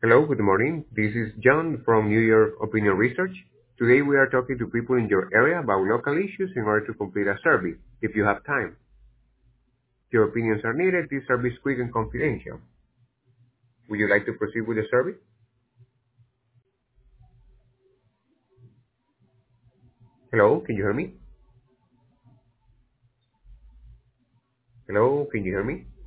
Hello, good morning. This is John from New York Opinion Research. Today we are talking to people in your area about local issues in order to complete a survey. If you have time, your opinions are needed. This survey is quick and confidential. Would you like to proceed with the survey? Hello, can you hear me? Hello, can you hear me?